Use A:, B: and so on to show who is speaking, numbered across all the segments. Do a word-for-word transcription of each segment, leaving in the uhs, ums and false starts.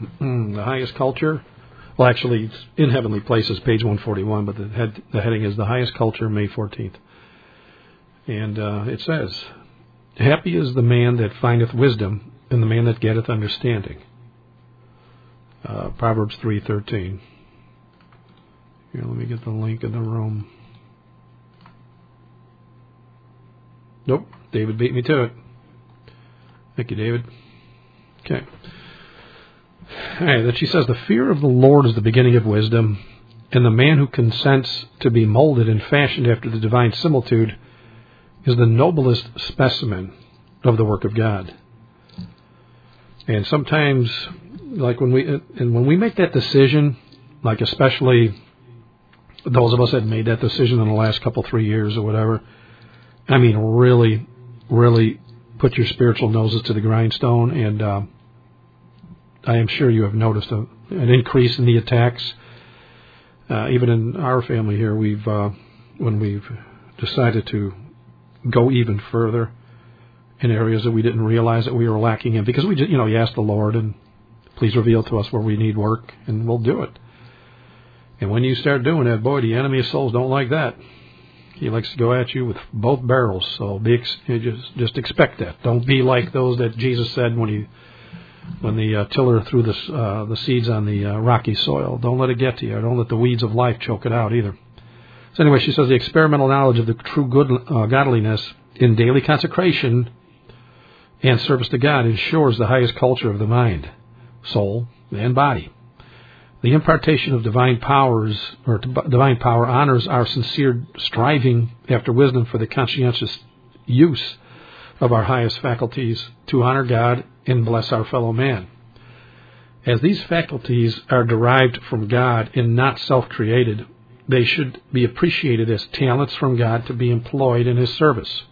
A: the highest culture. Well, actually, it's in Heavenly Places, page one forty-one, but the, head, the heading is The Highest Culture, May fourteenth. And uh, it says, happy is the man that findeth wisdom, and the man that getteth understanding. Uh, Proverbs three thirteen. Here, let me get the link in the room. Nope, David beat me to it. Thank you, David. Okay. All right, that she says, the fear of the Lord is the beginning of wisdom, and the man who consents to be molded and fashioned after the divine similitude is the noblest specimen of the work of God. And sometimes, like when we and when we make that decision, like especially those of us that made that decision in the last couple, three years or whatever, I mean, really, really put your spiritual noses to the grindstone, and uh, I am sure you have noticed a, an increase in the attacks. Uh, even in our family here, we've uh, when we've decided to go even further in areas that we didn't realize that we were lacking in, because we just, you know, you ask the Lord, and please reveal to us where we need work, and we'll do it. And when you start doing that, boy, the enemy of souls don't like that. He likes to go at you with both barrels. So be ex- just just expect that. Don't be like those that Jesus said when he when the uh, tiller threw the uh, the seeds on the uh, rocky soil. Don't let it get to you. Don't let the weeds of life choke it out either. So anyway, she says the experimental knowledge of the true good uh, godliness in daily consecration and service to God ensures the highest culture of the mind, soul, and body. The impartation of divine powers or divine power honors our sincere striving after wisdom for the conscientious use of our highest faculties to honor God and bless our fellow man. As these faculties are derived from God and not self-created, they should be appreciated as talents from God to be employed in His service.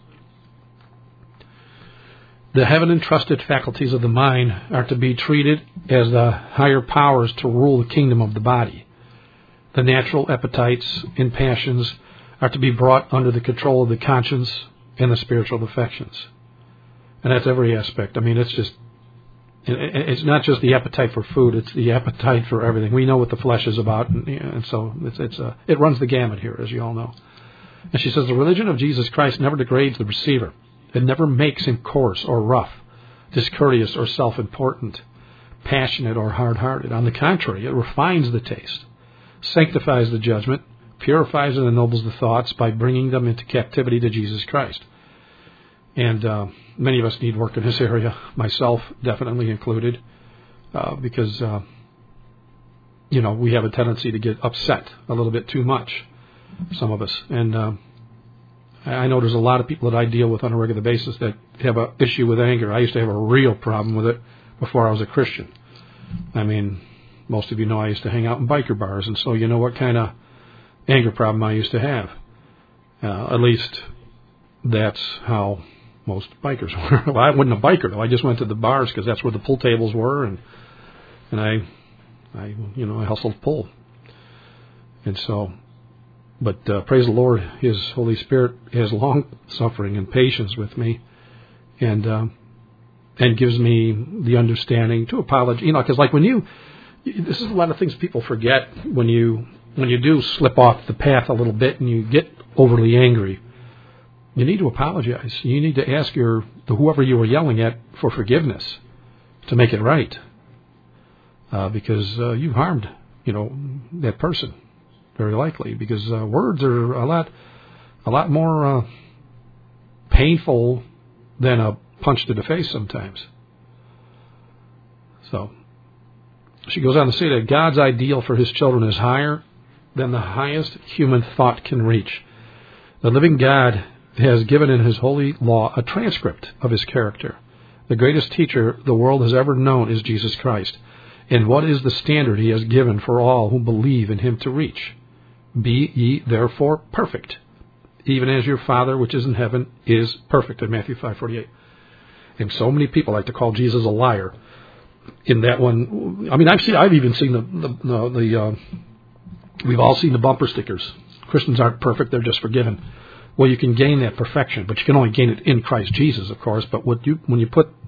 A: The heaven-entrusted faculties of the mind are to be treated as the higher powers to rule the kingdom of the body. The natural appetites and passions are to be brought under the control of the conscience and the spiritual affections. And that's every aspect. I mean, it's just, it's not just the appetite for food, it's the appetite for everything. We know what the flesh is about, and, and so it's, it's a, it runs the gamut here, as you all know. And she says, the religion of Jesus Christ never degrades the receiver. It never makes him coarse or rough, discourteous or self-important, passionate or hard-hearted. On the contrary, it refines the taste, sanctifies the judgment, purifies and ennobles the thoughts by bringing them into captivity to Jesus Christ. And uh, many of us need work in this area, myself definitely included, uh, because, uh, you know, we have a tendency to get upset a little bit too much, some of us. And uh, I know there's a lot of people that I deal with on a regular basis that have an issue with anger. I used to have a real problem with it before I was a Christian. I mean, most of you know I used to hang out in biker bars, and so you know what kind of anger problem I used to have. Uh, at least that's how most bikers were. Well, I wasn't a biker, though. I just went to the bars because that's where the pool tables were, and and I, I you know, I hustled pool. And so... But uh, praise the Lord, His Holy Spirit has long suffering and patience with me, and uh, and gives me the understanding to apologize. You know, because like when you, this is a lot of things people forget when you when you do slip off the path a little bit and you get overly angry. You need to apologize. You need to ask your the whoever you were yelling at for forgiveness to make it right, uh, because uh, you harmed you know that person. Very likely, because uh, words are a lot, a lot more uh, painful than a punch to the face sometimes. So, she goes on to say that God's ideal for His children is higher than the highest human thought can reach. The living God has given in His holy law a transcript of His character. The greatest teacher the world has ever known is Jesus Christ. And what is the standard He has given for all who believe in Him to reach? Be ye therefore perfect, even as your Father which is in heaven is perfect, in Matthew five forty-eight. And so many people like to call Jesus a liar in that one. I mean, I've seen, I've even seen the, the, the uh, we've all seen the bumper stickers. Christians aren't perfect, they're just forgiven. Well, you can gain that perfection, but you can only gain it in Christ Jesus, of course. But what you, when you put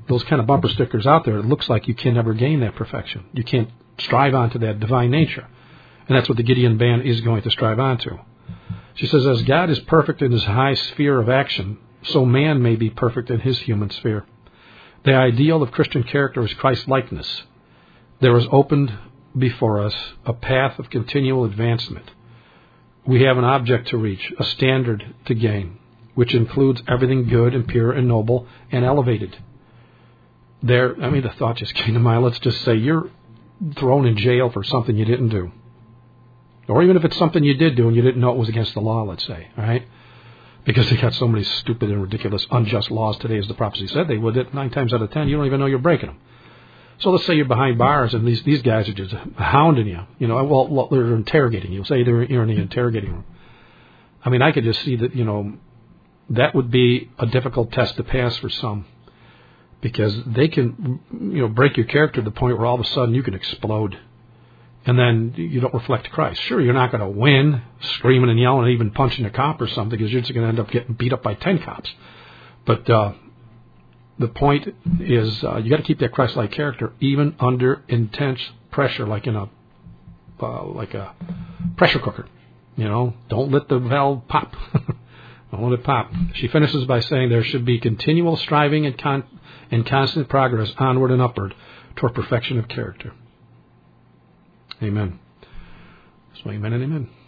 A: those kind of bumper stickers out there, it looks like you can never gain that perfection. You can't strive onto that divine nature. And that's what the Gideon band is going to strive onto. She says, as God is perfect in his high sphere of action, so man may be perfect in his human sphere. The ideal of Christian character is Christ-likeness. There is opened before us a path of continual advancement. We have an object to reach, a standard to gain, which includes everything good and pure and noble and elevated. There, I mean, the thought just came to mind. Let's just say you're thrown in jail for something you didn't do. Or even if it's something you did do and you didn't know it was against the law, let's say, all right? Because they got so many stupid and ridiculous, unjust laws today, as the prophecy said they would, that nine times out of ten, you don't even know you're breaking them. So let's say you're behind bars and these these guys are just hounding you. You know, well, they're interrogating you. Say they're you're in the interrogating room. I mean, I could just see that, you know, that would be a difficult test to pass for some. Because they can, you know, break your character to the point where all of a sudden you can explode. And then you don't reflect Christ. Sure, you're not going to win screaming and yelling and even punching a cop or something, because you're just going to end up getting beat up by ten cops. But uh, the point is uh, you got to keep that Christ-like character even under intense pressure, like in a uh, like a pressure cooker. You know, don't let the valve pop. Don't let it pop. She finishes by saying there should be continual striving and, con- and constant progress onward and upward toward perfection of character. Amen. So amen and amen.